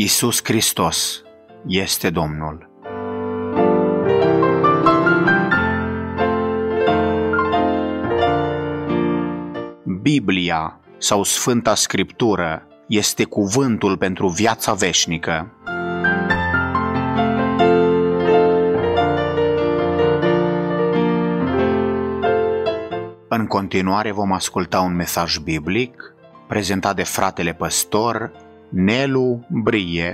Iisus Hristos este Domnul. Biblia sau Sfânta Scriptură este cuvântul pentru viața veșnică. În continuare vom asculta un mesaj biblic prezentat de fratele păstor Nelu Brie.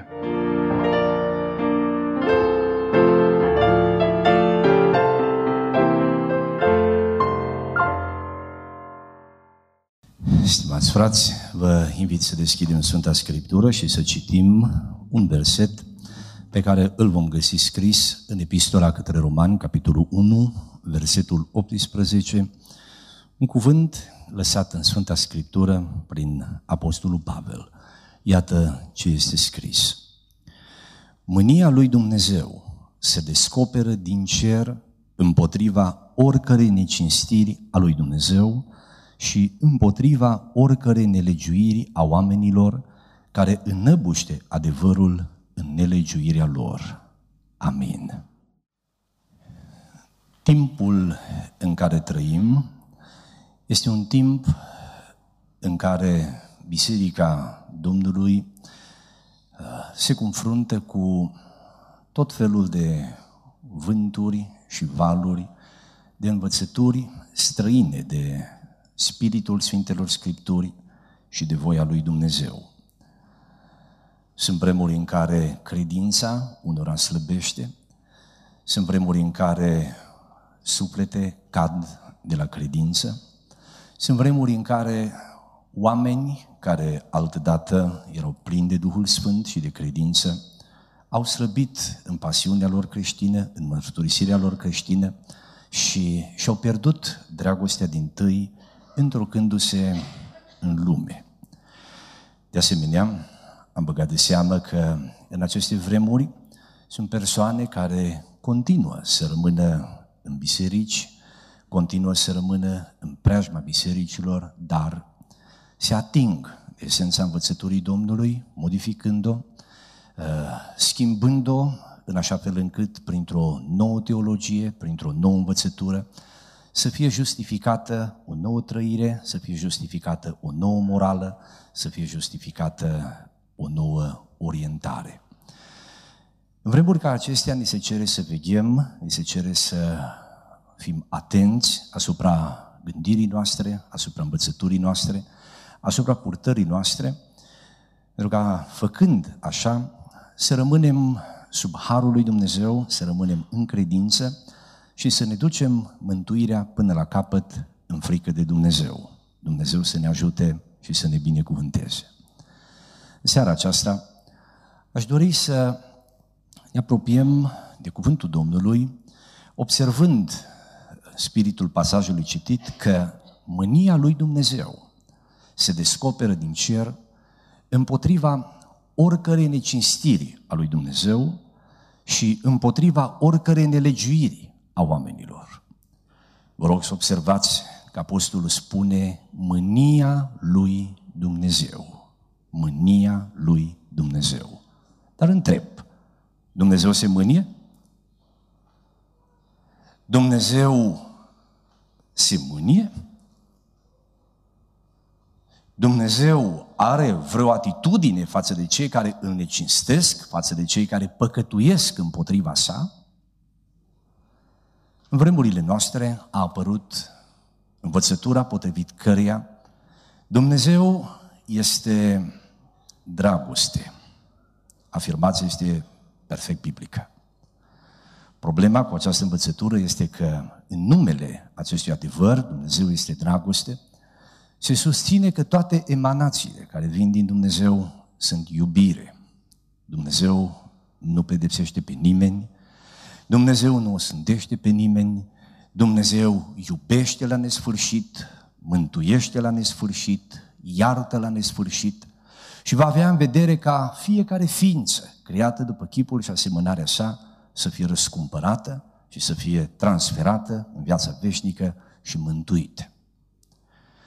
Stimați frați, vă invit să deschidem Sfânta Scriptură și să citim un verset pe care îl vom găsi scris în Epistola către Romani, capitolul 1, versetul 18, un cuvânt lăsat în Sfânta Scriptură prin Apostolul Pavel. Iată ce este scris. Mânia lui Dumnezeu se descoperă din cer împotriva oricărei necinstiri a lui Dumnezeu și împotriva oricărei nelegiuiri a oamenilor care înnăbuște adevărul în nelegiuirea lor. Amin. Timpul în care trăim este un timp în care Biserica Domnului se confruntă cu tot felul de vânturi și valuri, de învățături străine de Spiritul Sfintelor Scripturi și de voia lui Dumnezeu. Sunt vremuri în care credința unora slăbește, sunt vremuri în care suflete cad de la credință, sunt vremuri în care oameni care altădată erau plini de Duhul Sfânt și de credință au slăbit în pasiunea lor creștină, în mărturisirea lor creștină și și-au pierdut dragostea dintâi întrucându-se în lume. De asemenea, am băgat de seamă că în aceste vremuri sunt persoane care continuă să rămână în biserici, continuă să rămână în preajma bisericilor, dar se ating de esența învățăturii Domnului, modificând-o, schimbând-o în așa fel încât printr-o nouă teologie, printr-o nouă învățătură, să fie justificată o nouă trăire, să fie justificată o nouă morală, să fie justificată o nouă orientare. În vremuri ca acestea ni se cere să veghem, ni se cere să fim atenți asupra gândirii noastre, asupra învățăturii noastre, asupra purtării noastre, pentru ca, făcând așa, să rămânem sub harul lui Dumnezeu, să rămânem în credință și să ne ducem mântuirea până la capăt în frică de Dumnezeu. Dumnezeu să ne ajute și să ne binecuvânteze. În seara aceasta aș dori să ne apropiem de cuvântul Domnului, observând spiritul pasajului citit că mânia lui Dumnezeu se descoperă din cer împotriva oricărei necinstiri a lui Dumnezeu și împotriva oricărei nelegiuiri a oamenilor. Vă rog să observați că apostolul spune mânia lui Dumnezeu. Mânia lui Dumnezeu. Dar întreb, Dumnezeu se mânie? Dumnezeu se mânie? Dumnezeu are vreo atitudine față de cei care îl necinstesc, față de cei care păcătuiesc împotriva sa? În vremurile noastre a apărut învățătura potrivit căreia Dumnezeu este dragoste. Afirmația este perfect biblică. Problema cu această învățătură este că în numele acestui adevăr, Dumnezeu este dragoste, se susține că toate emanațiile care vin din Dumnezeu sunt iubire. Dumnezeu nu pedepsește pe nimeni, Dumnezeu nu osândește pe nimeni, Dumnezeu iubește la nesfârșit, mântuiește la nesfârșit, iartă la nesfârșit și va avea în vedere ca fiecare ființă creată după chipul și asemănarea sa să fie răscumpărată și să fie transferată în viața veșnică și mântuită.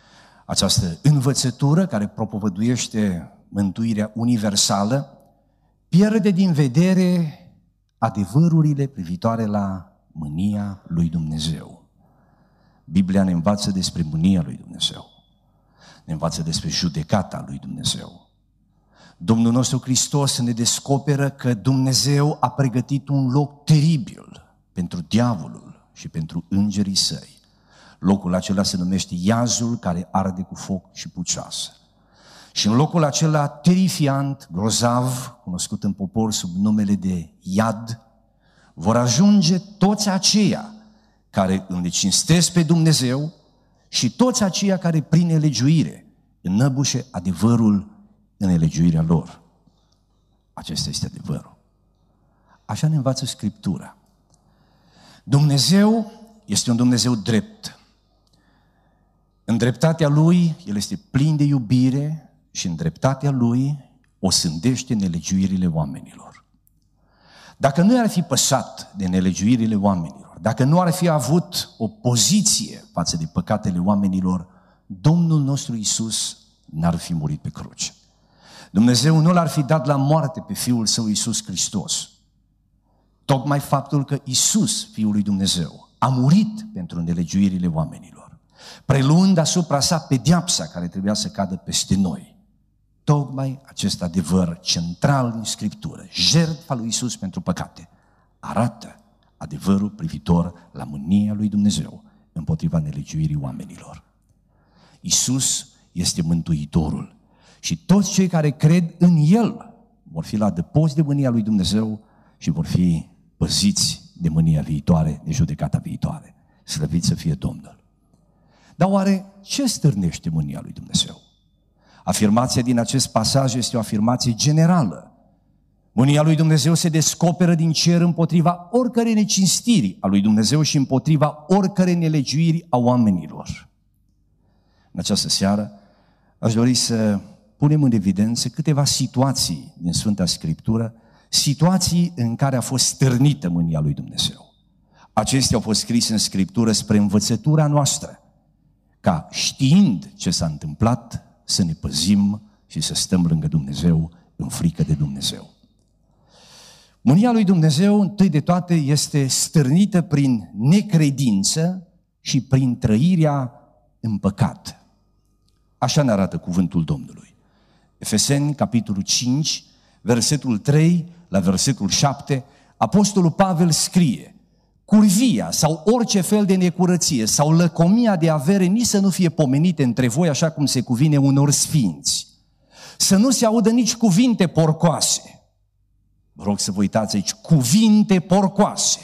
Această învățătură care propovăduiește mântuirea universală pierde din vedere adevărurile privitoare la mânia lui Dumnezeu. Biblia ne învață despre mânia lui Dumnezeu. Ne învață despre judecata lui Dumnezeu. Domnul nostru Hristos ne descoperă că Dumnezeu a pregătit un loc teribil pentru diavolul și pentru îngerii săi. Locul acela se numește iazul care arde cu foc și pucioasă. Și în locul acela terifiant, grozav, cunoscut în popor sub numele de iad, vor ajunge toți aceia care îl necinstesc pe Dumnezeu și toți aceia care prin nelegiuire înnăbușe adevărul în nelegiuirea lor. Acesta este adevărul. Așa ne învață Scriptura. Dumnezeu este un Dumnezeu drept. În dreptatea Lui, El este plin de iubire și în dreptatea Lui o sândește nelegiuirile oamenilor. Dacă nu ar fi păsat de nelegiuirile oamenilor, dacă nu ar fi avut o poziție față de păcatele oamenilor, Domnul nostru Iisus n-ar fi murit pe cruce. Dumnezeu nu l-ar fi dat la moarte pe Fiul Său Iisus Hristos. Tocmai faptul că Iisus, Fiul lui Dumnezeu, a murit pentru nelegiuirile oamenilor, preluând asupra sa pedeapsa care trebuia să cadă peste noi. Tocmai acest adevăr central din Scriptură, jertfa lui Iisus pentru păcate, arată adevărul privitor la mânia lui Dumnezeu împotriva nelegiuirii oamenilor. Iisus este Mântuitorul și toți cei care cred în El vor fi la adăpost de mânia lui Dumnezeu și vor fi păziți de mânia viitoare, de judecata viitoare. Slăvit să fie Domnul! Dar oare ce stârnește mânia lui Dumnezeu? Afirmația din acest pasaj este o afirmație generală. Mânia lui Dumnezeu se descoperă din cer împotriva oricărei necinstiri a lui Dumnezeu și împotriva oricărei nelegiuiri a oamenilor. În această seară aș dori să punem în evidență câteva situații din Sfânta Scriptură, situații în care a fost stârnită mânia lui Dumnezeu. Acestea au fost scrise în Scriptură spre învățătura noastră, ca știind ce s-a întâmplat, să ne păzim și să stăm lângă Dumnezeu în frică de Dumnezeu. Mânia lui Dumnezeu, întâi de toate, este stârnită prin necredință și prin trăirea în păcat. Așa ne arată cuvântul Domnului. Efeseni, capitolul 5, versetul 3 la versetul 7, Apostolul Pavel scrie: curvia sau orice fel de necurăție sau lăcomia de avere nici să nu fie pomenite între voi așa cum se cuvine unor sfinți. Să nu se audă nici cuvinte porcoase. Vă rog să vă uitați aici, cuvinte porcoase.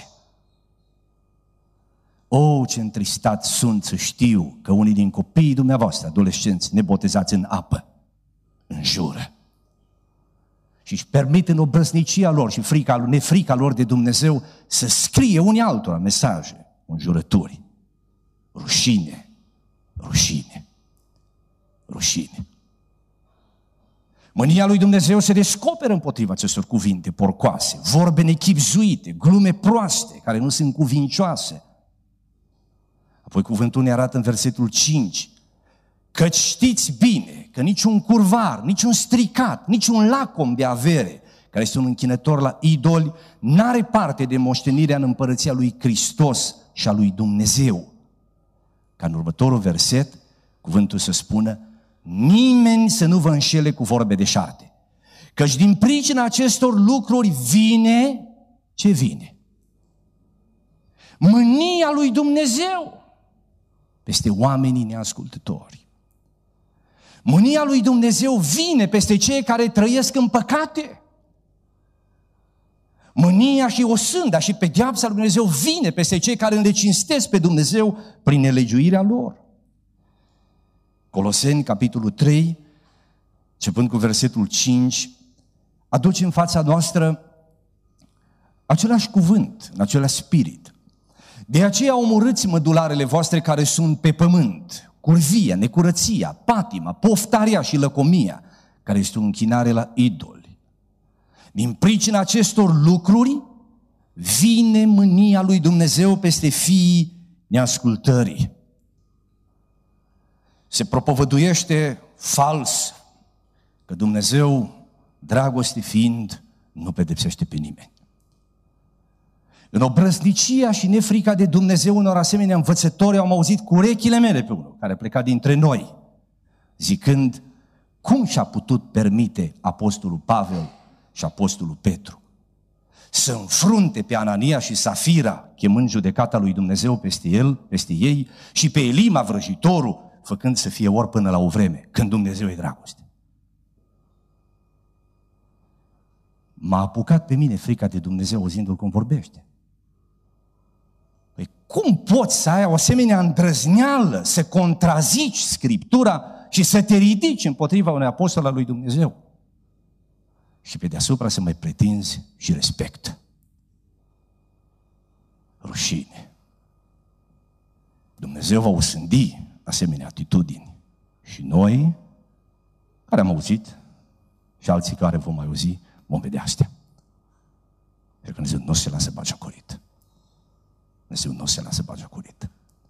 O, ce întristat sunt să știu că unii din copiii dumneavoastră, adolescenți, nebotezați în apă, înjură. Și își permit în obrăznicia lor și nefrica lor de Dumnezeu să scrie unii altora mesaje, înjurături. Rușine, rușine, rușine. Mânia lui Dumnezeu se descoperă împotriva acestor cuvinte porcoase, vorbe nechibzuite, glume proaste, care nu sunt cuvincioase. Apoi cuvântul ne arată în versetul 5, căci știți bine că niciun curvar, niciun stricat, niciun lacom de avere, care este un închinător la idoli, n-are parte de moștenirea în împărăția lui Hristos și a lui Dumnezeu. Ca în următorul verset, cuvântul să spună, nimeni să nu vă înșele cu vorbe deșarte, căci din pricina acestor lucruri vine ce vine? Mânia lui Dumnezeu peste oamenii neascultători. Mânia lui Dumnezeu vine peste cei care trăiesc în păcate. Mânia și osânda și pedeapsa lui Dumnezeu vine peste cei care îl necinstesc pe Dumnezeu prin nelegiuirea lor. Coloseni, capitolul 3, începând cu versetul 5, aduce în fața noastră același cuvânt, în același spirit. De aceea omorâți mădularele voastre care sunt pe pământ, curvia, necurăția, patima, poftarea și lăcomia, care este o închinare la idoli. Din pricina acestor lucruri vine mânia lui Dumnezeu peste fiii neascultării. Se propovăduiește fals că Dumnezeu, dragoste fiind, nu pedepsește pe nimeni. În obrăznicia și nefrica de Dumnezeu unor asemenea învățători am auzit cu urechile mele pe unul care a plecat dintre noi, zicând, cum și-a putut permite apostolul Pavel și apostolul Petru să înfrunte pe Anania și Safira, chemând judecata lui Dumnezeu peste ei, și pe Elima vrăjitorul, făcând să fie ori până la o vreme, când Dumnezeu e dragoste. M-a apucat pe mine frica de Dumnezeu auzindu-l cum vorbește. Păi cum poți să ai o asemenea îndrăzneală, să contrazici Scriptura și să te ridici împotriva unui apostol al lui Dumnezeu? Și pe deasupra să mai pretinzi și respect. Rușine. Dumnezeu va osândi asemenea atitudini. Și noi, care am auzit, și alții care vom mai auzi, vom vedea astea. Pentru că Dumnezeu nu se lasă batjocorit. Dumnezeu nu se lasă batjocorit.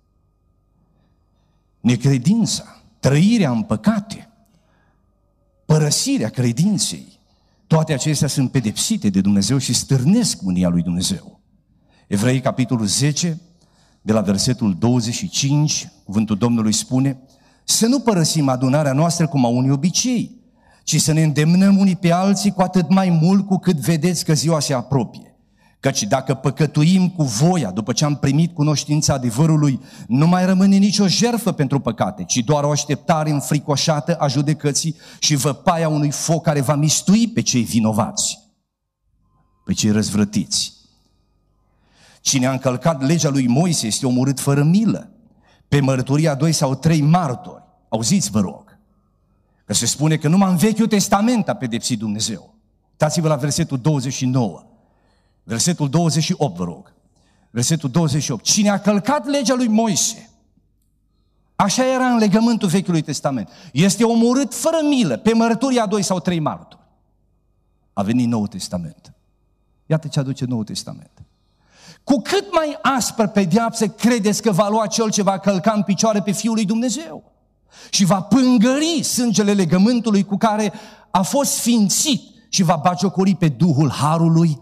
Necredința, trăirea în păcate, părăsirea credinței, toate acestea sunt pedepsite de Dumnezeu și stârnesc mânia lui Dumnezeu. Evrei, capitolul 10, de la versetul 25, cuvântul Domnului spune, să nu părăsim adunarea noastră cum au unii obicei, ci să ne îndemnăm unii pe alții cu atât mai mult cu cât vedeți că ziua se apropie. Căci dacă păcătuim cu voia, după ce am primit cunoștința adevărului, nu mai rămâne nicio jertfă pentru păcate, ci doar o așteptare înfricoșată a judecății și văpaia unui foc care va mistui pe cei vinovați, pe cei răzvrătiți. Cine a încălcat legea lui Moise este omorât fără milă, pe mărturia 2 sau 3 martori. Auziți, vă rog, că se spune că numai în Vechiul Testament a pedepsit Dumnezeu. Uitați-vă la versetul 29. Versetul 28, vă rog. Versetul 28. Cine a călcat legea lui Moise, așa era în legământul Vechiului Testament, este omorât fără milă, pe mărturia 2 sau 3 martori. A venit Noul Testament. Iată ce aduce Noul Testament. Cu cât mai aspră pedeapsă credeți că va lua cel ce va călca în picioare pe Fiul lui Dumnezeu și va pângări sângele legământului cu care a fost sfințit și va batjocori pe Duhul Harului?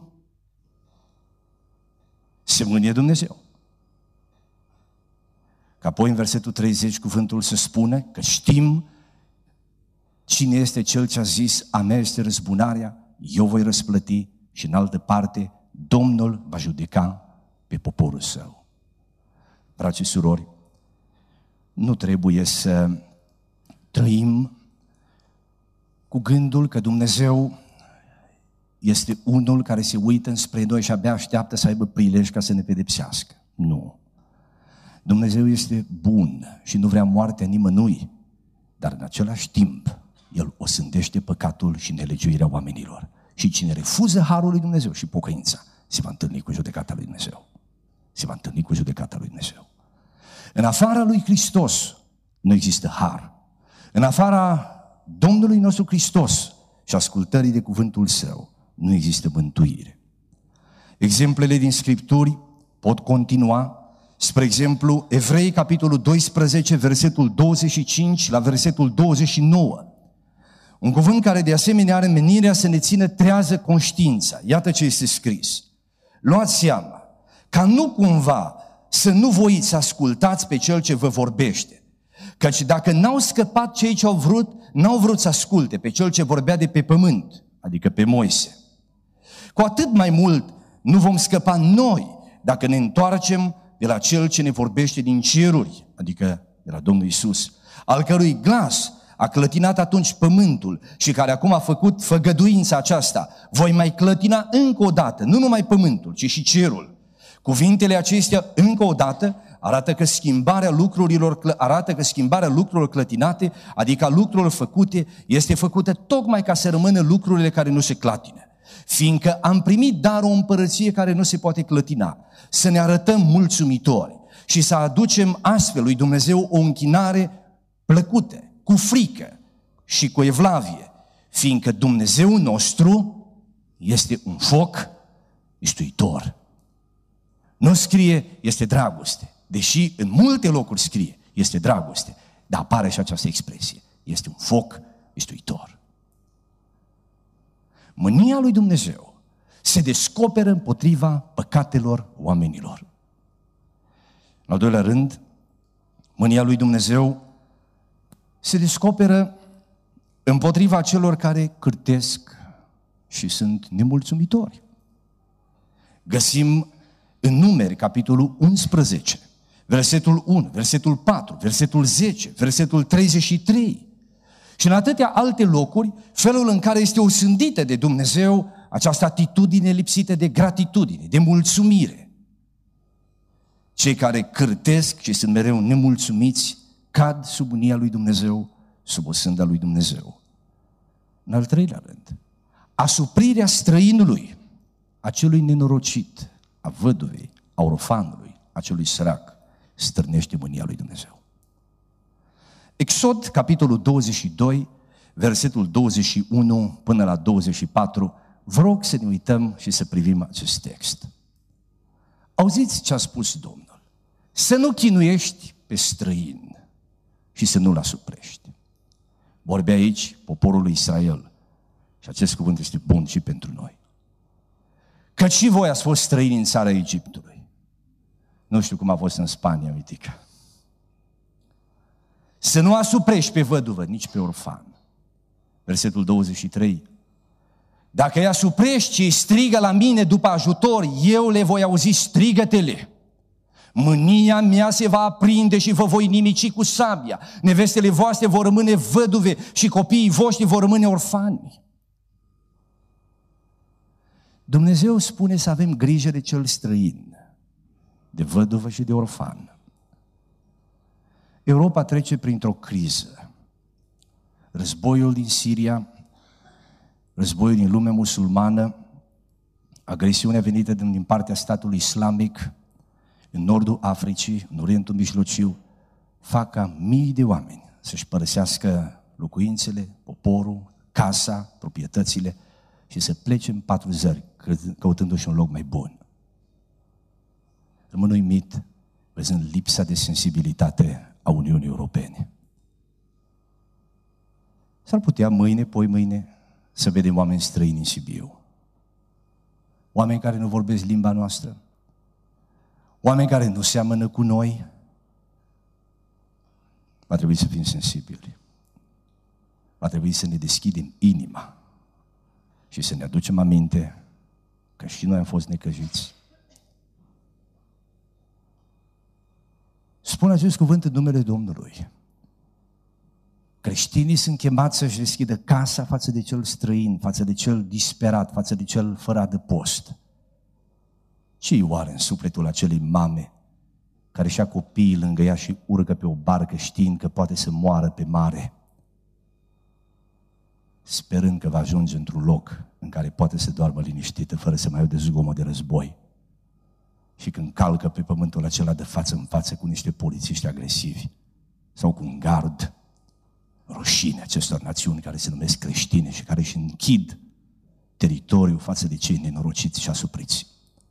Se mânie Dumnezeu. Că apoi în versetul 30 cuvântul se spune că știm cine este cel ce a zis a mea este răzbunarea, eu voi răsplăti, și în altă parte Domnul va judeca pe poporul său. Frați și surori, nu trebuie să trăim cu gândul că Dumnezeu este unul care se uită înspre noi și abia așteaptă să aibă prilej ca să ne pedepsească. Nu. Dumnezeu este bun și nu vrea moartea nimănui, dar în același timp El osândește păcatul și nelegiuirea oamenilor. Și cine refuză harul lui Dumnezeu și pocăința, se va întâlni cu judecata lui Dumnezeu. Se va întâlni cu judecata lui Dumnezeu. În afara lui Hristos nu există har. În afara Domnului nostru Hristos și ascultării de cuvântul Său nu există mântuire. Exemplele din Scripturi pot continua. Spre exemplu, Evrei, capitolul 12, versetul 25 la versetul 29. Un cuvânt care de asemenea are menirea să ne țină trează conștiința. Iată ce este scris. Luați seama, ca nu cumva să nu voiți să ascultați pe Cel ce vă vorbește. Căci dacă n-au scăpat cei ce n-au vrut să asculte pe Cel ce vorbea de pe pământ, adică pe Moise. Cu atât mai mult nu vom scăpa noi dacă ne întoarcem de la Cel ce ne vorbește din ceruri, adică de la Domnul Iisus, al cărui glas a clătinat atunci pământul și care acum a făcut făgăduința aceasta. Voi mai clătina încă o dată, nu numai pământul, ci și cerul. Cuvintele acestea, încă o dată, arată că schimbarea lucrurilor clătinate, adică a lucrurilor făcute, este făcută tocmai ca să rămână lucrurile care nu se clatină. Fiindcă am primit dar o împărăție care nu se poate clătina, să ne arătăm mulțumitori și să aducem astfel lui Dumnezeu o închinare plăcută, cu frică și cu evlavie, fiindcă Dumnezeu nostru este un foc istuitor. Nu scrie este dragoste, deși în multe locuri scrie este dragoste, dar apare și această expresie, este un foc istuitor. Mânia lui Dumnezeu Se descoperă împotriva păcatelor oamenilor. În al doilea rând, mânia lui Dumnezeu se descoperă împotriva celor care cârtesc și sunt nemulțumitori. Găsim în Numeri, capitolul 11, versetul 1, versetul 4, versetul 10, versetul 33 și în atâtea alte locuri, felul în care este osândită de Dumnezeu această atitudine lipsită de gratitudine, de mulțumire. Cei care cârtesc și sunt mereu nemulțumiți cad sub mânia lui Dumnezeu, sub osânda lui Dumnezeu. În al treilea rând, asuprirea străinului, acelui nenorocit, a văduvei, a orfanului, acelui sărac, stârnește mânia lui Dumnezeu. Exod, capitolul 22, versetul 21 până la 24, vă rog să ne uităm și să privim acest text. Auziți ce a spus Domnul: să nu chinuiești pe străin și să nu-l asuprești. Vorbe aici poporul lui Israel și acest cuvânt este bun și pentru noi. Căci și voi ați fost străini în țara Egiptului. Nu știu cum a fost în Spania, mitică. Să nu asuprești pe văduvă, nici pe orfan. Versetul 23. Dacă îi asuprești și îi strigă la mine după ajutor, eu le voi auzi strigătele. Mânia mea se va aprinde și vă voi nimici cu sabia. Nevestele voastre vor rămâne văduve și copiii voștri vor rămâne orfani. Dumnezeu spune să avem grijă de cel străin, de văduvă și de orfan. Europa trece printr-o criză. Războiul din Siria, războiul din lumea musulmană, agresiunea venită din partea statului islamic în nordul Africii, în Orientul Mijlociu, fac ca mii de oameni să-și părăsească locuințele, poporul, casa, proprietățile și să plece în 4 zări, căutându-și un loc mai bun. Rămân uimit văzând lipsa de sensibilitate a Uniunii Europene. S-ar putea mâine, poimâine, să vedem oameni străini în Sibiu. Oameni care nu vorbesc limba noastră. Oameni care nu seamănă cu noi. Va trebui să fim sensibili. Va trebui să ne deschidem inima și să ne aducem aminte că și noi am fost necăjiți. Spun acest cuvânt în numele Domnului. Creștinii sunt chemați să-și deschidă casa față de cel străin, față de cel disperat, față de cel fără adăpost. Ce-i oare în sufletul acelei mame care și-a copiii lângă ea și urcă pe o barcă știind că poate să moară pe mare, sperând că va ajunge într-un loc în care poate să doarmă liniștită fără să mai audă zgomot de război? Și când calcă pe pământul acela de față în față cu niște polițiști agresivi sau cu un gard, rușine acestor națiuni care se numesc creștine și care își închid teritoriul față de cei nenorociți și asupriți.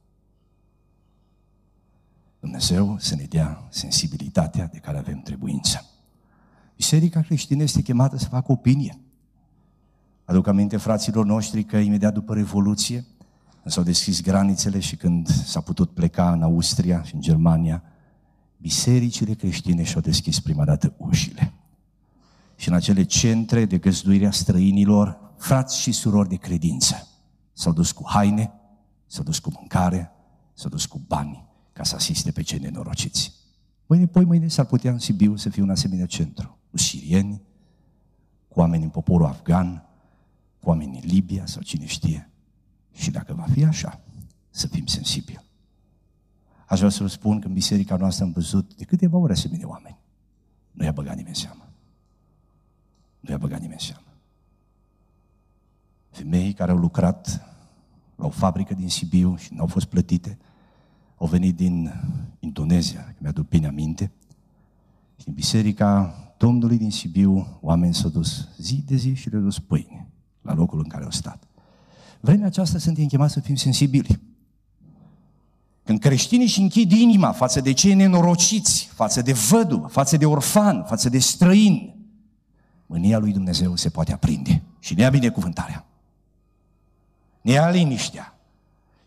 Dumnezeu să ne dea sensibilitatea de care avem trebuință. Biserica creștină este chemată să facă opinie. Aduc aminte fraților noștri că imediat după Revoluție, când s-au deschis granițele și când s-a putut pleca în Austria și în Germania, bisericile creștine și-au deschis prima dată ușile. Și în acele centre de găzduire a străinilor, frați și surori de credință s-au dus cu haine, s-au dus cu mâncare, s-au dus cu bani ca să asiste pe cei nenorociți. Mâine s-ar putea în Sibiu să fie un asemenea centru, cu sirieni, cu oameni în poporul afgan, cu oameni în Libia sau cine știe. Și dacă va fi așa, să fim sensibili. Aș vrea să vă spun că în biserica noastră am văzut de câteva ori asemenea oameni. Nu i-a băgat nimeni seama. Nu i-a băgat nimeni seama. Femei care au lucrat la o fabrică din Sibiu și n-au fost plătite, au venit din Indonezia, că mi-aduc bine aminte, și în biserica Domnului din Sibiu, oameni s-au dus zi de zi și le-au dus pâine la locul în care au stat. Vremea aceasta suntem chemați să fim sensibili. Când creștinii își închid inima față de cei nenorociți, față de văduvă, față de orfan, față de străini, mânia lui Dumnezeu se poate aprinde și ne ia binecuvântarea. Ne ia liniștea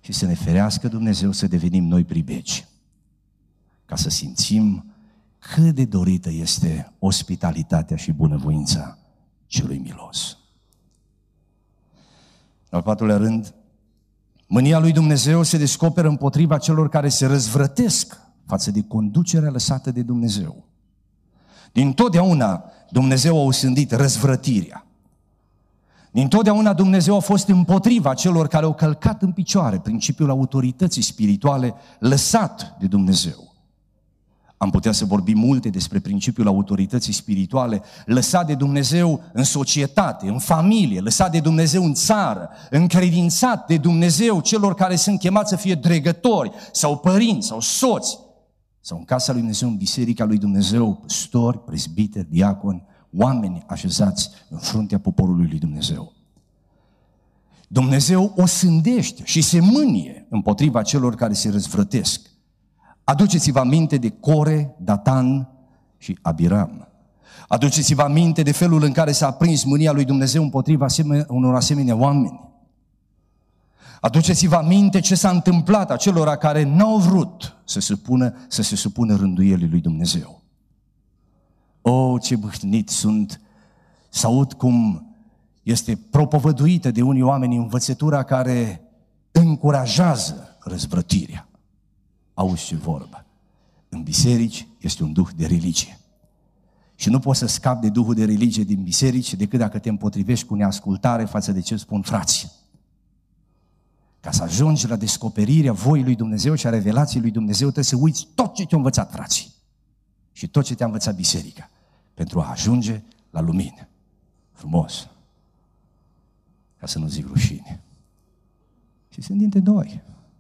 și să ne ferească Dumnezeu să devenim noi pribegi, ca să simțim cât de dorită este ospitalitatea și bunăvoința celui milos. În al patrulea rând, mânia lui Dumnezeu se descoperă împotriva celor care se răzvrătesc față de conducerea lăsată de Dumnezeu. Dintotdeauna Dumnezeu a osândit răzvrătirea. Dintotdeauna Dumnezeu a fost împotriva celor care au călcat în picioare principiul autorității spirituale lăsat de Dumnezeu. Am putea să vorbim multe despre principiul autorității spirituale lăsat de Dumnezeu în societate, în familie, lăsat de Dumnezeu în țară, încredințat de Dumnezeu celor care sunt chemați să fie dregători sau părinți sau soți, sau în casa lui Dumnezeu, în biserica lui Dumnezeu, păstori, prezbiteri, diaconi, oameni așezați în fruntea poporului lui Dumnezeu. Dumnezeu o sândește și se mânie împotriva celor care se răzvrătesc. Aduceți-vă aminte de Core, Datan și Abiram. Aduceți-vă aminte de felul în care s-a aprins mânia lui Dumnezeu împotriva unor asemenea oameni. Aduceți-vă aminte ce s-a întâmplat acelora care n-au vrut să se supună rânduielii lui Dumnezeu. O, ce bâhnit sunt să aud cum este propovăduită de unii oameni învățătura care încurajează răzvrătirea. Auzi ce vorbă. În biserici este un duh de religie. Și nu poți să scapi de duhul de religie din biserici decât dacă te împotrivești cu neascultare față de ce spun frații. Ca să ajungi la descoperirea voii lui Dumnezeu și a revelației lui Dumnezeu, trebuie să uiți tot ce te-a învățat frații și tot ce te-a învățat biserica pentru a ajunge la lumină. Frumos. Ca să nu zic rușine. Și sunt dintre noi.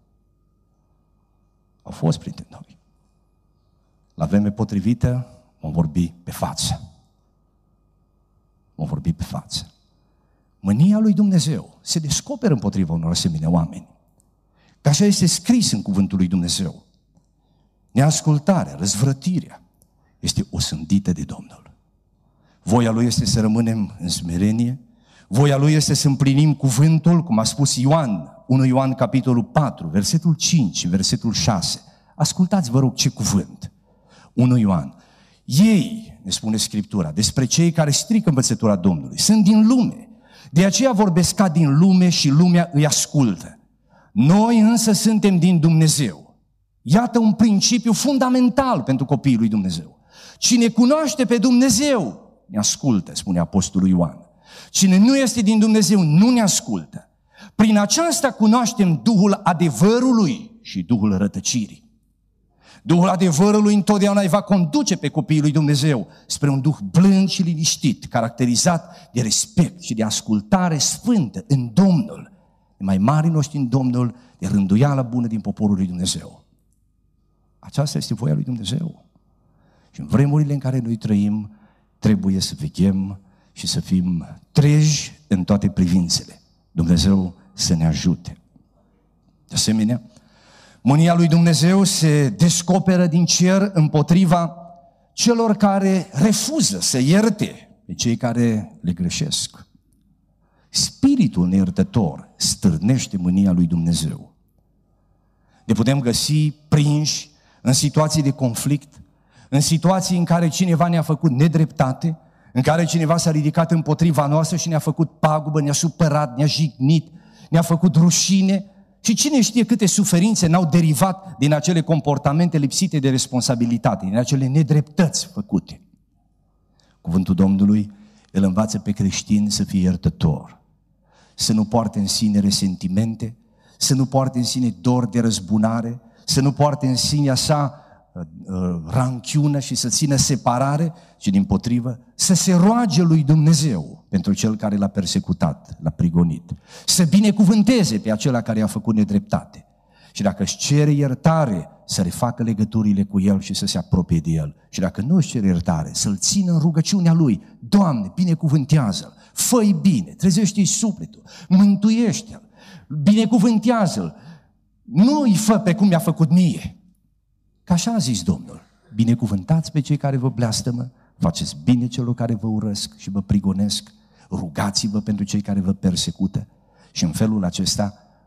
Au fost printre noi. La vreme potrivită vom vorbi pe față. Vom vorbi pe față. Mânia lui Dumnezeu se descoperă împotriva unor asemenea oameni. Că așa este scris în cuvântul lui Dumnezeu. Neascultarea, răzvrătirea este osândită de Domnul. Voia Lui este să rămânem în smerenie. Voia Lui este să împlinim cuvântul, cum a spus Ioan, 1 Ioan capitolul 4, versetul 5 și versetul 6. Ascultați, vă rog, ce cuvânt. 1 Ioan. Ei, ne spune Scriptura, despre cei care strică învățătura Domnului, sunt din lume. De aceea vorbesc ca din lume și lumea îi ascultă. Noi însă suntem din Dumnezeu. Iată un principiu fundamental pentru copiii lui Dumnezeu. Cine cunoaște pe Dumnezeu ne ascultă, spune Apostolul Ioan. Cine nu este din Dumnezeu nu ne ascultă. Prin aceasta cunoaștem Duhul adevărului și Duhul rătăcirii. Duhul adevărului întotdeauna îi va conduce pe copiii lui Dumnezeu spre un duh blând și liniștit, caracterizat de respect și de ascultare sfântă în Domnul, de mai mari noștri în Domnul, de rânduială bună din poporul lui Dumnezeu. Aceasta este voia lui Dumnezeu. Și în vremurile în care noi trăim, trebuie să veghem și să fim treji în toate privințele. Dumnezeu să ne ajute. De asemenea, mânia lui Dumnezeu se descoperă din cer împotriva celor care refuză să ierte pe cei care le greșesc. Spiritul neiertător stârnește mânia lui Dumnezeu. Ne putem găsi prinși în situații de conflict, în situații în care cineva ne-a făcut nedreptate, în care cineva s-a ridicat împotriva noastră și ne-a făcut pagubă, ne-a supărat, ne-a jignit, ne-a făcut rușine. Și cine știe câte suferințe n-au derivat din acele comportamente lipsite de responsabilitate, din acele nedreptăți făcute. Cuvântul Domnului îl învață pe creștin să fie iertător, să nu poarte în sine resentimente, să nu poarte în sine dor de răzbunare, să nu poarte în sinea sa ranchiună și să țină separare, ci dimpotrivă să se roage lui Dumnezeu pentru cel care l-a persecutat, l-a prigonit, să binecuvânteze pe acela care i-a făcut nedreptate și dacă își cere iertare, să refacă legăturile cu el și să se apropie de el și dacă nu își cere iertare, să-l țină în rugăciunea lui. Doamne, binecuvântează-l, fă-i bine, trezește-i sufletul, mântuiește-l, binecuvântează-l, nu îi fă pe cum mi-a făcut mie. Că așa a zis Domnul, binecuvântați pe cei care vă blastămă, faceți bine celor care vă urăsc și vă prigonesc, rugați-vă pentru cei care vă persecută și în felul acesta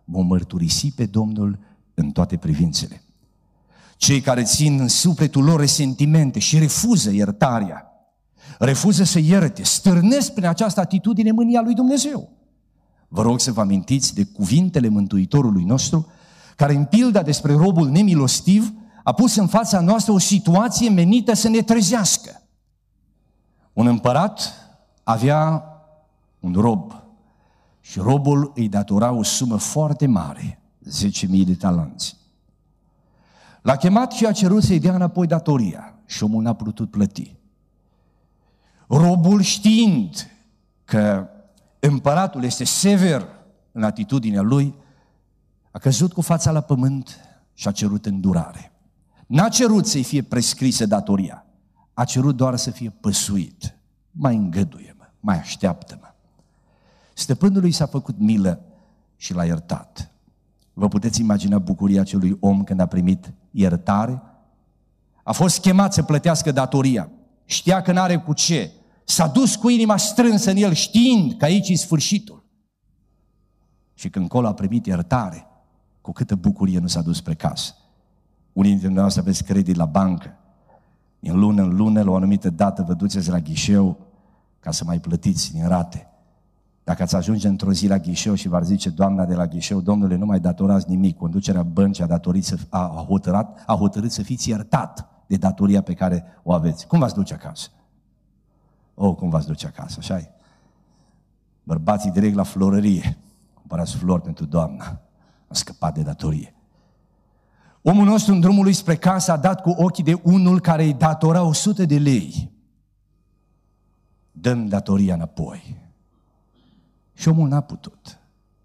vom mărturisi pe Domnul în toate privințele. Cei care țin în sufletul lor resentimente și refuză iertarea, refuză să ierte, stârnesc prin această atitudine mânia lui Dumnezeu. Vă rog să vă amintiți de cuvintele Mântuitorului nostru, care în pilda despre robul nemilostiv a pus în fața noastră o situație menită să ne trezească. Un împărat avea un rob și robul îi datora o sumă foarte mare, 10.000 de talanți. L-a chemat și a cerut să-i dea înapoi datoria și omul n-a putut plăti. Robul, știind că împăratul este sever în atitudinea lui, a căzut cu fața la pământ și a cerut îndurare. N-a cerut să-i fie prescrisă datoria, a cerut doar să fie păsuit. Mai îngăduie-mă, mai așteaptă-mă. Stăpânului s-a făcut milă și l-a iertat. Vă puteți imagina bucuria acelui om când a primit iertare? A fost chemat să plătească datoria. Știa că n-are cu ce. S-a dus cu inima strânsă în el, știind că aici e sfârșitul. Și când colo a primit iertare, cu câtă bucurie nu s-a dus spre casă. Unii dintre noi aveți credit la bancă. Din lună în lună, la o anumită dată, vă duceți la ghișeu ca să mai plătiți din rate. Dacă ați ajunge într-o zi la ghișeu și v-ar zice doamna de la ghișeu, domnule, nu mai datorați nimic, conducerea băncii a hotărât să fiți iertat de datoria pe care o aveți. Cum v-ați duce acasă? Cum v-ați duce acasă, așa-i? Bărbații direct la florărie, cumpărați flori pentru doamna, a scăpat de datorie. Omul nostru în drumul lui spre casă a dat cu ochii de unul care îi datora 100 de lei. Dă-mi datoria înapoi. Și omul n-a putut.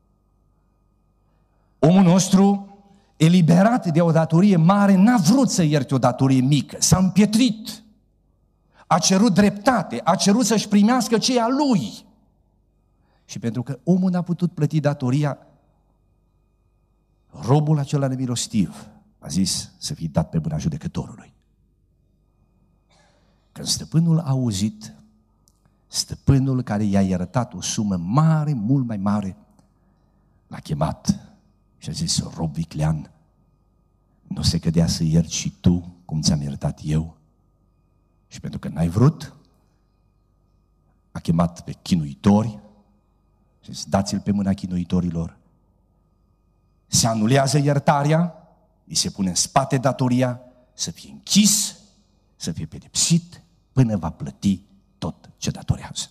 Omul nostru, eliberat de o datorie mare, n-a vrut să ierte o datorie mică, s-a împietrit. A cerut dreptate, a cerut să-și primească ce e a lui. Și pentru că omul n-a putut plăti datoria, robul acela nemilostiv a zis să fie dat pe mâna judecătorului. Când stăpânul a auzit, stăpânul care i-a iertat o sumă mare, mult mai mare, l-a chemat și a zis, rob viclean, nu se cădea să ierți și tu cum ți-am iertat eu? Și pentru că n-ai vrut, a chemat pe chinuitori și a zis, dați-l pe mâna chinuitorilor. Se anulează iertarea, îi se pune în spate datoria, să fie închis, să fie pedepsit, până va plăti tot ce datorează.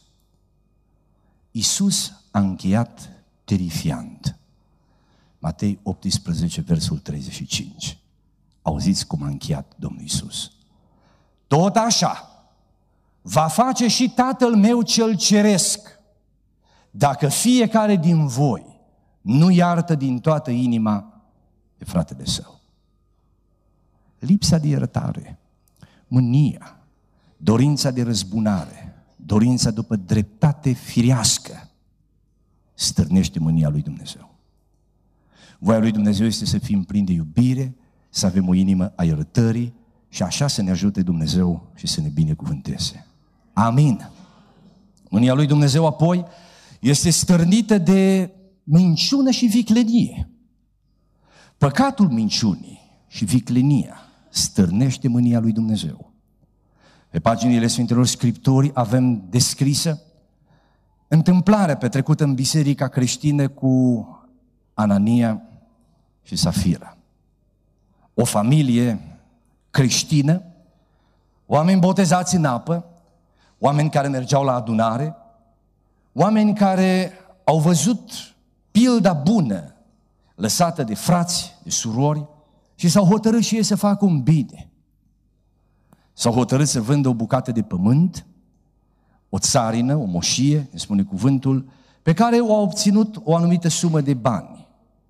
Iisus a încheiat terifiant. Matei 18, versul 35. Auziți cum a încheiat Domnul Iisus. Tot așa va face și Tatăl meu cel ceresc, dacă fiecare din voi nu iartă din toată inima pe fratele său. Lipsa de iertare, mânia, dorința de răzbunare, dorința după dreptate firească, stârnește mânia lui Dumnezeu. Voia lui Dumnezeu este să fim plini de iubire, să avem o inimă a iertării și așa să ne ajute Dumnezeu și să ne binecuvânteze. Amin. Mânia lui Dumnezeu apoi este stârnită de minciună și viclenie. Păcatul minciunii și viclenia stârnește mânia lui Dumnezeu. Pe paginile Sfintelor Scripturi avem descrisă întâmplarea petrecută în biserica creștină cu Anania și Safira. O familie creștină, oameni botezați în apă, oameni care mergeau la adunare, oameni care au văzut pilda bună lăsată de frați, de surori și s-au hotărât și ei să facă un bine. S-au hotărât să vândă o bucată de pământ, o țarină, o moșie, ne spune cuvântul, pe care o au obținut o anumită sumă de bani.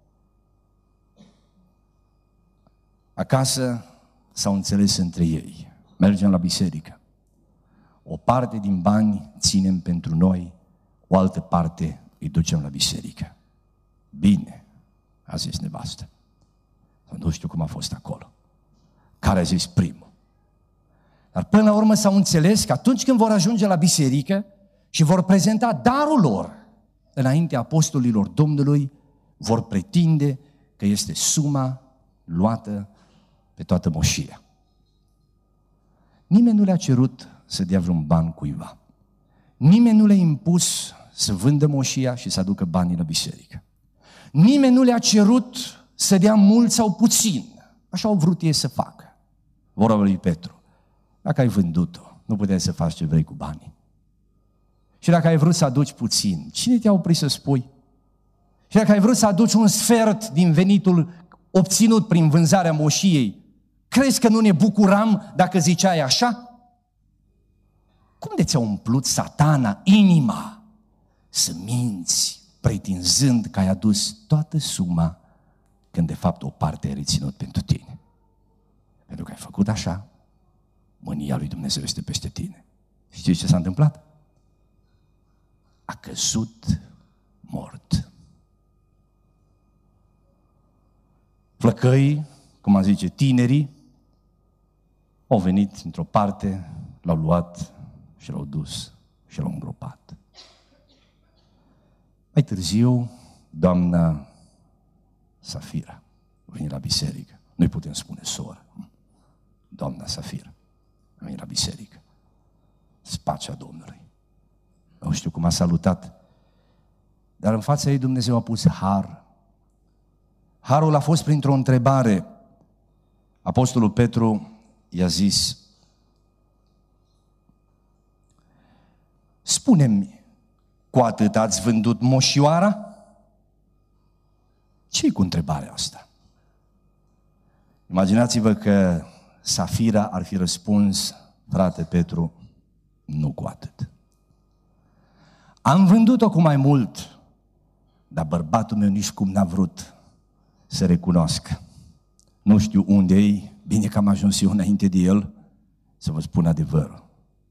Acasă s-au înțeles între ei. Mergem la biserică. O parte din bani ținem pentru noi, o altă parte îi ducem la biserică. Bine, a zis nevastă. Nu știu cum a fost acolo. Care a zis primul? Dar până la urmă s-au înțeles că atunci când vor ajunge la biserică și vor prezenta darul lor înaintea apostolilor Domnului, vor pretinde că este suma luată pe toată moșia. Nimeni nu le-a cerut să dea vreun ban cuiva. Nimeni nu le-a impus să vândă moșia și să aducă banii la biserică. Nimeni nu le-a cerut să dea mult sau puțin. Așa au vrut ei să facă. Vorba lui Petru. Dacă ai vândut-o, nu puteai să faci ce vrei cu banii. Și dacă ai vrut să aduci puțin, cine te-a oprit să spui? Și dacă ai vrut să aduci un sfert din venitul obținut prin vânzarea moșiei, crezi că nu ne bucuram dacă ziceai așa? Cum de ți-a umplut Satana inima să minți, pretinzând că ai adus toată suma, când de fapt o parte ai reținut pentru tine? Pentru că ai făcut așa, mânia lui Dumnezeu este peste tine. Știți ce s-a întâmplat? A căzut mort. Flăcăii, cum am zice, tinerii, au venit într-o parte, l-au luat și l-au dus și l-au îngropat. Mai târziu, doamna Safira a venit la biserică. Noi putem spune soră. Doamna Safira a venit la biserică. Spacea Domnului. Nu știu cum a salutat, dar în fața ei Dumnezeu a pus har. Harul a fost printr-o întrebare. Apostolul Petru i-a zis: spune-mi, cu atât ați vândut moșioara? Ce-i cu întrebarea asta? Imaginați-vă că Safira ar fi răspuns: frate Petru, nu cu atât. Am vândut-o cu mai mult, dar bărbatul meu nici cum n-a vrut să recunoască. Nu știu unde e, bine că am ajuns eu înainte de el să vă spun adevărul.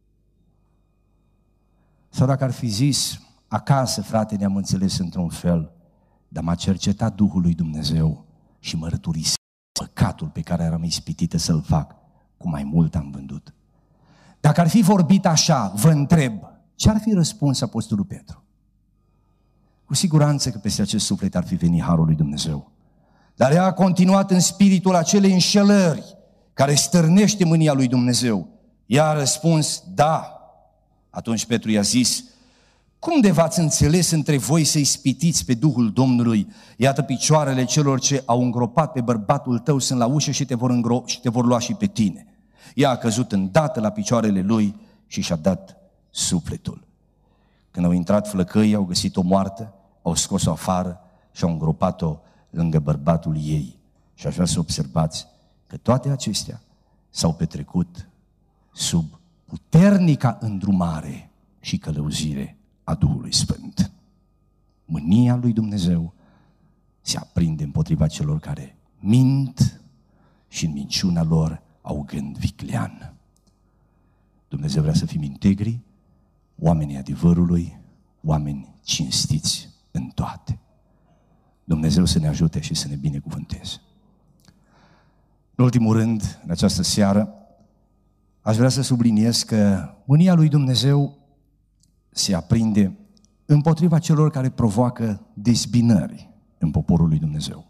Sau dacă ar fi zis: acasă, frate, ne-am înțeles într-un fel, dar m-a cercetat Duhul lui Dumnezeu și mă răturise păcatul pe care eram ispitită să-l fac, cu mai mult am vândut. Dacă ar fi vorbit așa, vă întreb, ce ar fi răspuns Apostolul Petru? Cu siguranță că peste acest suflet ar fi venit harul lui Dumnezeu. Dar ea a continuat în spiritul acelei înșelări care stârnește mânia lui Dumnezeu. Ea a răspuns: da. Atunci Petru i-a zis: cum de v-ați înțeles între voi să ispitiți pe Duhul Domnului? Iată, picioarele celor ce au îngropat pe bărbatul tău sunt la ușă și te vor lua și pe tine. Ea a căzut îndată la picioarele lui și și-a dat sufletul. Când au intrat flăcăii, au găsit-o moartă, au scos-o afară și au îngropat-o lângă bărbatul ei. Și aș vrea să observați că toate acestea s-au petrecut sub puternica îndrumare și călăuzire a Duhului Sfânt. Mânia lui Dumnezeu se aprinde împotriva celor care mint și în minciuna lor au gând viclean. Dumnezeu vrea să fim integri, oamenii adevărului, oameni cinstiți în toate. Dumnezeu să ne ajute și să ne binecuvânteze. În ultimul rând, în această seară, aș vrea să subliniez că mânia lui Dumnezeu se aprinde împotriva celor care provoacă dezbinări în poporul lui Dumnezeu.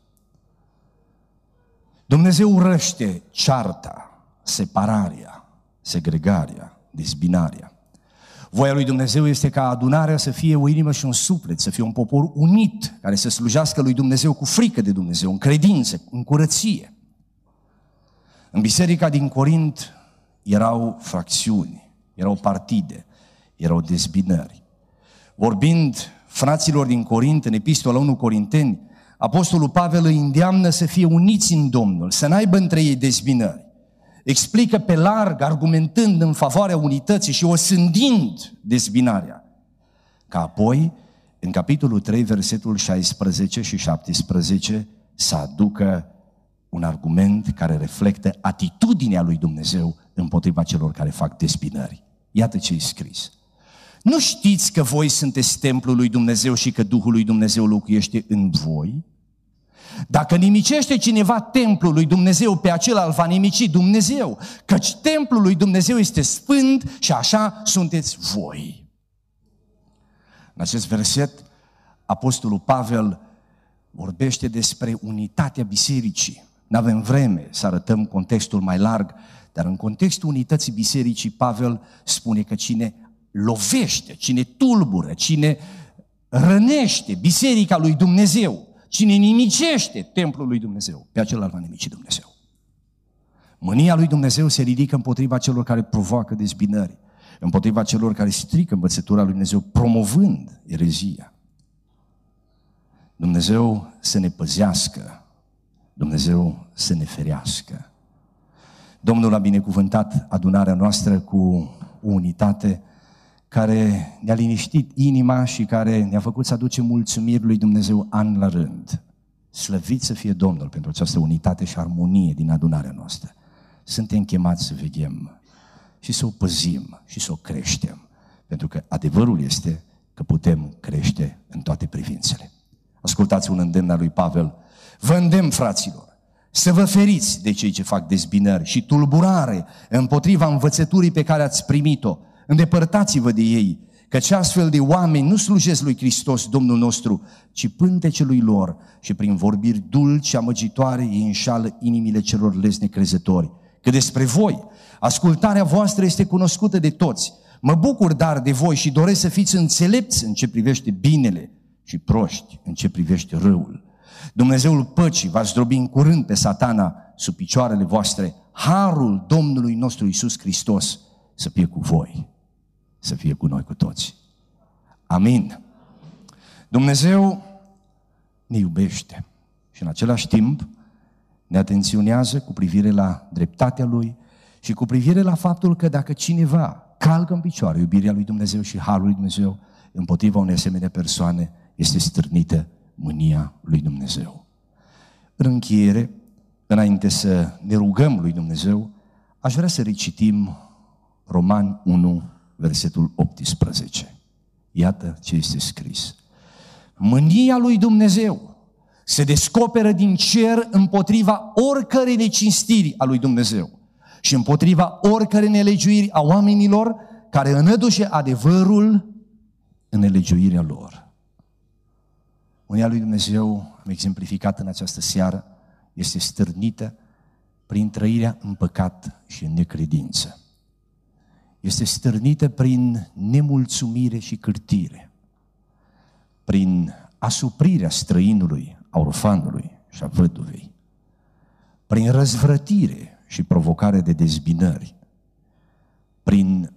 Dumnezeu urăște cearta, separarea, segregarea, dezbinarea. Voia lui Dumnezeu este ca adunarea să fie o inimă și un suflet, să fie un popor unit, care să slujească lui Dumnezeu cu frică de Dumnezeu, în credință, în curăție. În biserica din Corint erau fracțiuni, erau partide, erau dezbinări. Vorbind fraților din Corint, în epistola 1 Corinteni, Apostolul Pavel îi îndeamnă să fie uniți în Domnul, să n-aibă între ei dezbinări. Explică pe larg, argumentând în favoarea unității și osândind dezbinarea. Ca apoi, în capitolul 3, versetul 16 și 17, să aducă un argument care reflectă atitudinea lui Dumnezeu împotriva celor care fac dezbinări. Iată ce-i scris. Nu știți că voi sunteți templul lui Dumnezeu și că Duhul lui Dumnezeu locuiește în voi? Dacă nimicește cineva templul lui Dumnezeu, pe acela îl va nimici Dumnezeu, căci templul lui Dumnezeu este sfânt și așa sunteți voi. În acest verset, Apostolul Pavel vorbește despre unitatea bisericii. N-avem vreme să arătăm contextul mai larg, dar în contextul unității bisericii, Pavel spune că cine lovește, cine tulbură, cine rănește biserica lui Dumnezeu, cine nimicește templul lui Dumnezeu, pe acela va nimici Dumnezeu. Mânia lui Dumnezeu se ridică împotriva celor care provoacă dezbinări, împotriva celor care strică învățătura lui Dumnezeu, promovând erezia. Dumnezeu să ne păzească, Dumnezeu să ne ferească. Domnul a binecuvântat adunarea noastră cu o unitate care ne-a liniștit inima și care ne-a făcut să aducem mulțumiri lui Dumnezeu an la rând. Slăvit să fie Domnul pentru această unitate și armonie din adunarea noastră. Suntem chemați să veghem și să o păzim și să o creștem, pentru că adevărul este că putem crește în toate privințele. Ascultați un îndemn al lui Pavel. Vă îndemn, fraților, să vă feriți de cei ce fac dezbinări și tulburare împotriva învățăturii pe care ați primit-o. Îndepărtați-vă de ei, căci astfel de oameni nu slujesc lui Hristos, Domnul nostru, ci pântecelui lor și prin vorbiri dulci, amăgitoare, ei înșală inimile celor lesne crezători. Că despre voi, ascultarea voastră este cunoscută de toți. Mă bucur dar de voi și doresc să fiți înțelepți în ce privește binele și proști în ce privește răul. Dumnezeul păcii va zdrobi în curând pe Satana sub picioarele voastre. Harul Domnului nostru Iisus Hristos să fie cu voi, să fie cu noi cu toți. Amin. Dumnezeu ne iubește și în același timp ne atenționează cu privire la dreptatea Lui și cu privire la faptul că dacă cineva calcă în picioare iubirea lui Dumnezeu și harul lui Dumnezeu, împotriva unei asemenea persoane este stârnită mânia lui Dumnezeu. În încheiere, înainte să ne rugăm lui Dumnezeu, aș vrea să recitim Romani 1, versetul 18. Iată ce este scris. Mânia lui Dumnezeu se descoperă din cer împotriva oricărei necinstiri a lui Dumnezeu și împotriva oricărei nelegiuiri a oamenilor care înădușe adevărul în nelegiuirea lor. Mânia lui Dumnezeu, am exemplificat în această seară, este stârnită prin trăirea în păcat și în necredință. Este stârnită prin nemulțumire și cârtire, prin asuprirea străinului, a orfanului și a văduvei, prin răzvrătire și provocare de dezbinări, prin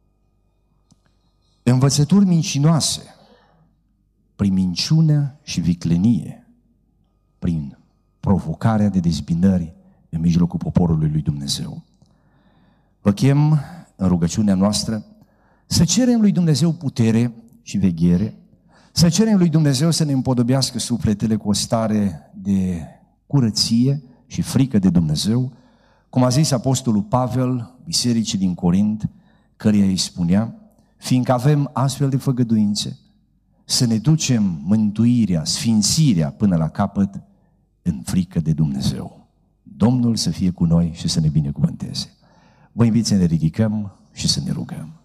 învățături mincinoase, prin minciună și viclenie, prin provocarea de dezbinări în mijlocul poporului lui Dumnezeu. Vă chem în rugăciunea noastră să cerem lui Dumnezeu putere și veghere, să cerem lui Dumnezeu să ne împodobească sufletele cu o stare de curăție și frică de Dumnezeu, cum a zis apostolul Pavel bisericii din Corint, căreia îi spunea, fiindcă avem astfel de făgăduințe, să ne ducem mântuirea, sfințirea până la capăt în frică de Dumnezeu. Domnul să fie cu noi și să ne binecuvânteze. Vă invit să ne ridicăm și să ne rugăm.